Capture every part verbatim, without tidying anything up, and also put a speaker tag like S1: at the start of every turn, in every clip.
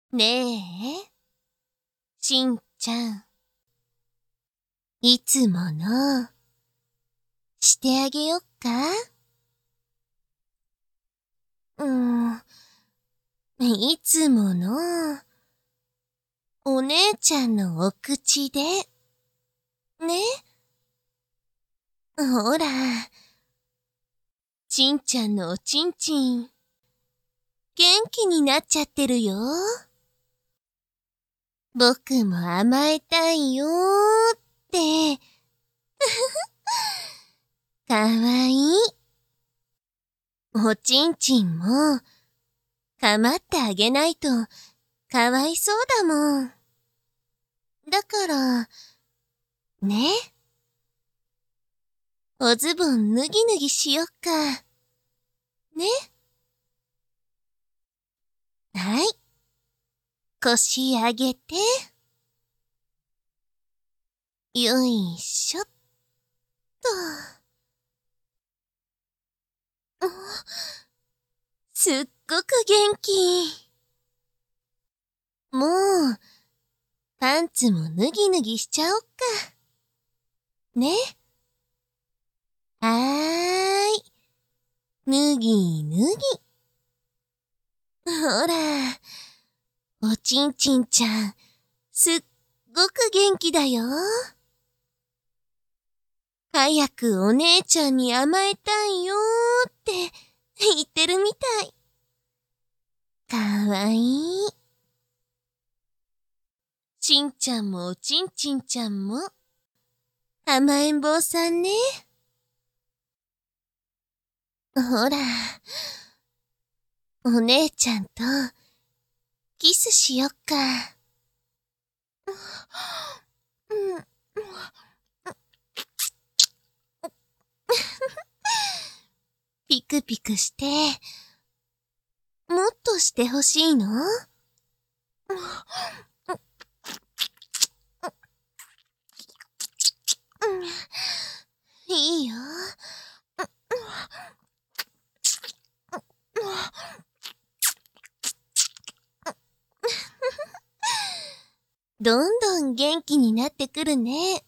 S1: ねえ、しんちゃん。いつもの、してあげよっか？うーん、いつもの、お姉ちゃんのお口で、ね？ほら、しんちゃんのおちんちん、元気になっちゃってるよ。僕も甘えたいよーって。かわいい。おちんちんも、かまってあげないと、かわいそうだもん。だから、ね。おズボン脱ぎ脱ぎしよっか。ね。はい。腰上げて。よいしょっと。すっごく元気。もう、パンツも脱ぎ脱ぎしちゃおっか。ね。はーい。脱ぎ脱ぎ。ほら、おちんちんちゃん、すっごく元気だよ。早くお姉ちゃんに甘えたいよーって言ってるみたい。かわいい。しんちゃんもおちんちんちゃんも甘えん坊さんね。ほら、お姉ちゃんとキスしよっか。うん、ピクピクして、もっとしてほしいの？いいよ。どんどん元気になってくるね。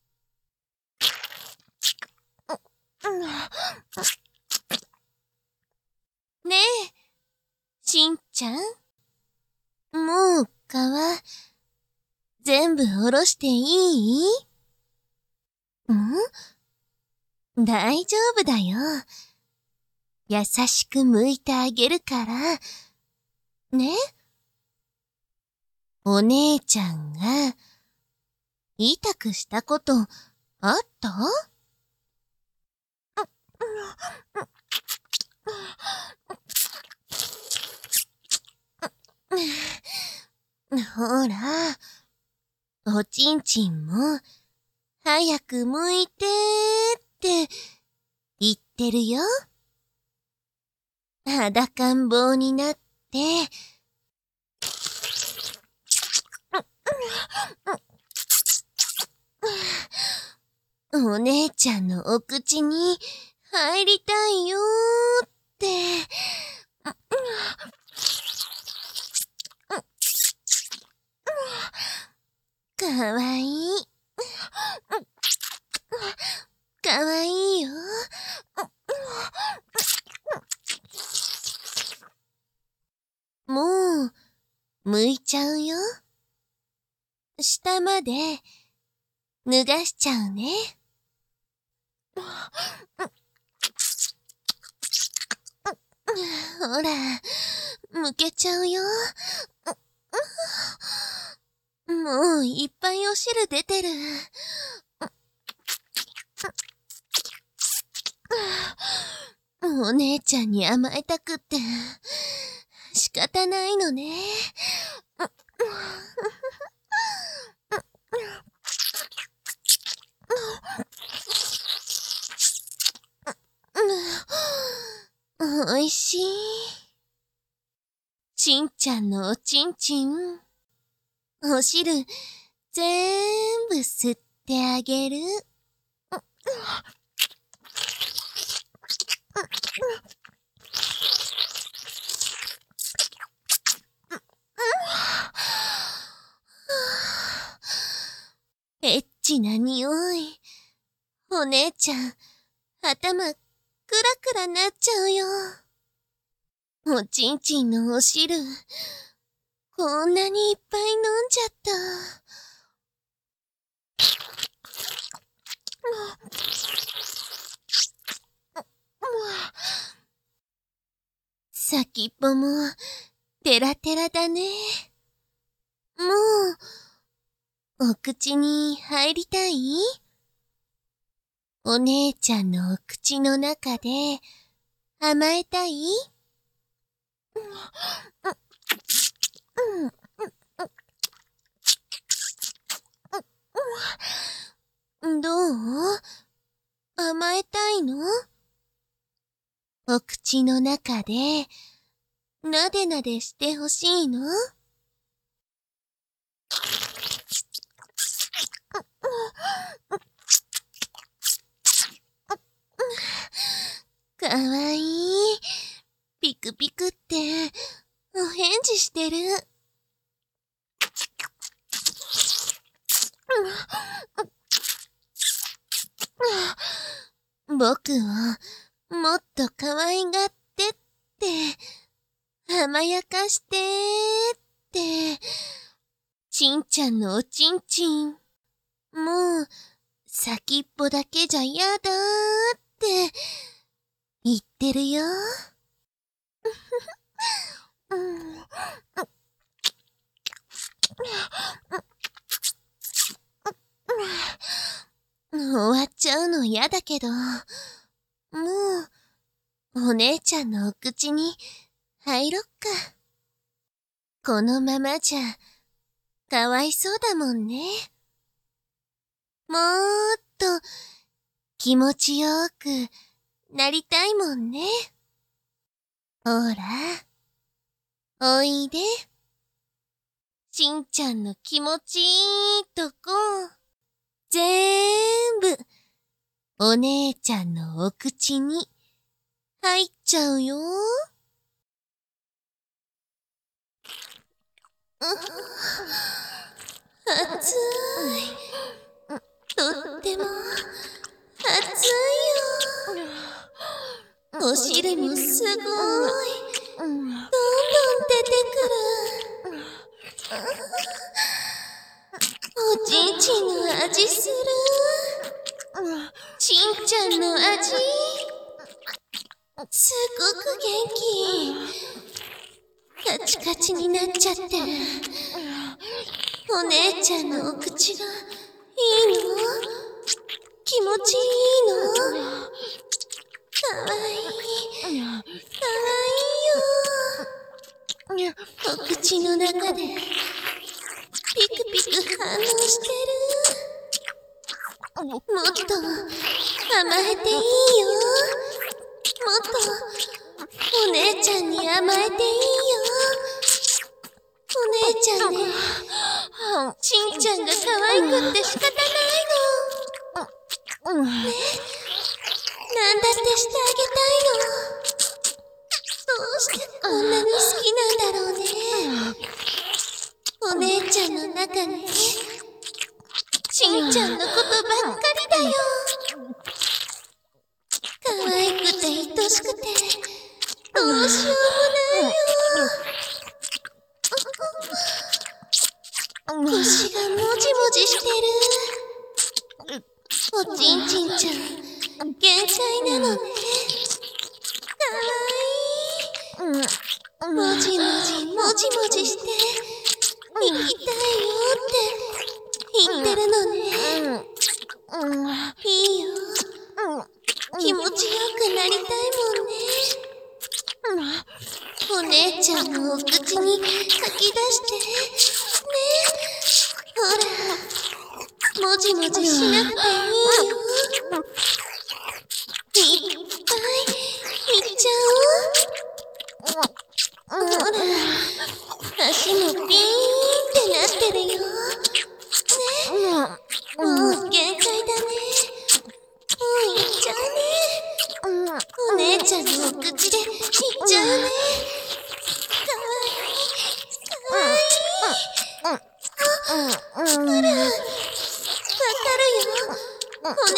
S1: ねえ、しんちゃん。もう皮、全部下ろしていい？ん？大丈夫だよ。優しく剥いてあげるから。ね？お姉ちゃんが、痛くしたことあった？ほら、おちんちんも、早く剥いてーって言ってるよ。裸ん坊になって、お姉ちゃんのお口に入りたいよーって。かわいい。かわいいよ。もう、剥いちゃうよ。下まで、脱がしちゃうね。ほら、むけちゃうよ。もういっぱいお汁出てる。お姉ちゃんに甘えたくって仕方ないのね。おいしい。しんちゃんのおちんちん、お汁、ぜーんぶ吸ってあげる。 チな匂い。お姉ちゃん、頭、クラクラなっちゃうよ。おちんちんのお汁、こんなにいっぱい飲んじゃった。先っぽも、テラテラだね。もう、お口に入りたい？お姉ちゃんのお口の中で、甘えたい？どう？甘えたいの？お口の中で、なでなでしてほしいの？かわいい。ピクピクって、お返事してる。僕をもっと可愛がってって、甘やかしてって、ちんちゃんのおちんちん、もう先っぽだけじゃやだーって言ってるよ。終わっちゃうの嫌だけど、もう、お姉ちゃんのお口に入ろっか。このままじゃ、かわいそうだもんね。もーっと、気持ちよくなりたいもんね。ほら、おいで。しんちゃんの気持ちいいとこ、ぜーんぶ、お姉ちゃんのお口に入っちゃうよ。暑い。とっても暑いよ。お汁もすごい。どんどん出てくる。おちんちんの味する。ちんちゃんの味。すごく元気。カチカチになっちゃってる。お姉ちゃんのお口がいいの？気持ちいいの？かわいい。かわいいよ。お口の中でピクピク反応してる。もっと甘えていいよ。もっとお姉ちゃんに甘えていいよ。お姉ちゃんね、しんちゃんが可愛くって仕方ないの。ね、なんだってしてあげたいの。どうしてこんなに好きなんだろうね。お姉ちゃんの中に、しんちゃんのことばっかりだよ。可愛くて愛しくて、どうしようもないよ。腰がもじもじしてる。おちんちんちゃん、限界なのね。かわいい。もじもじもじもじして、行きたいよって言ってるのね。いいよ。気持ちよくなりたいもんね。お姉ちゃんのお口に吐き出してね。ほら、もじもじしなくていいよ。いっぱいいっちゃおう。ほら、足もピーンってなってるよ。ね、もう限界だね。もういっちゃうね。お姉ちゃんのお口でいっちゃうね。かわいい。かわいい。ほら、わかる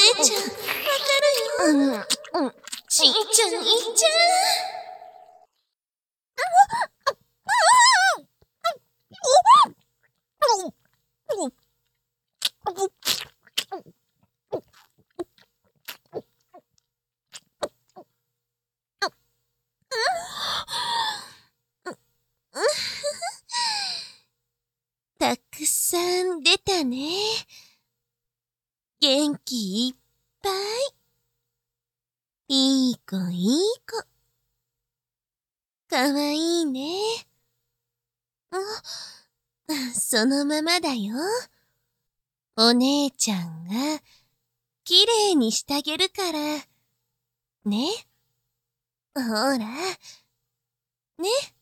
S1: 姉ちゃん、わかるよ。うん、うん。しんちゃん、いっちゃたくさん出たね。元気いっぱい。いい子いい子。かわいいね。あ、そのままだよ。お姉ちゃんがきれいにしてあげるから。ね。ほら。ね。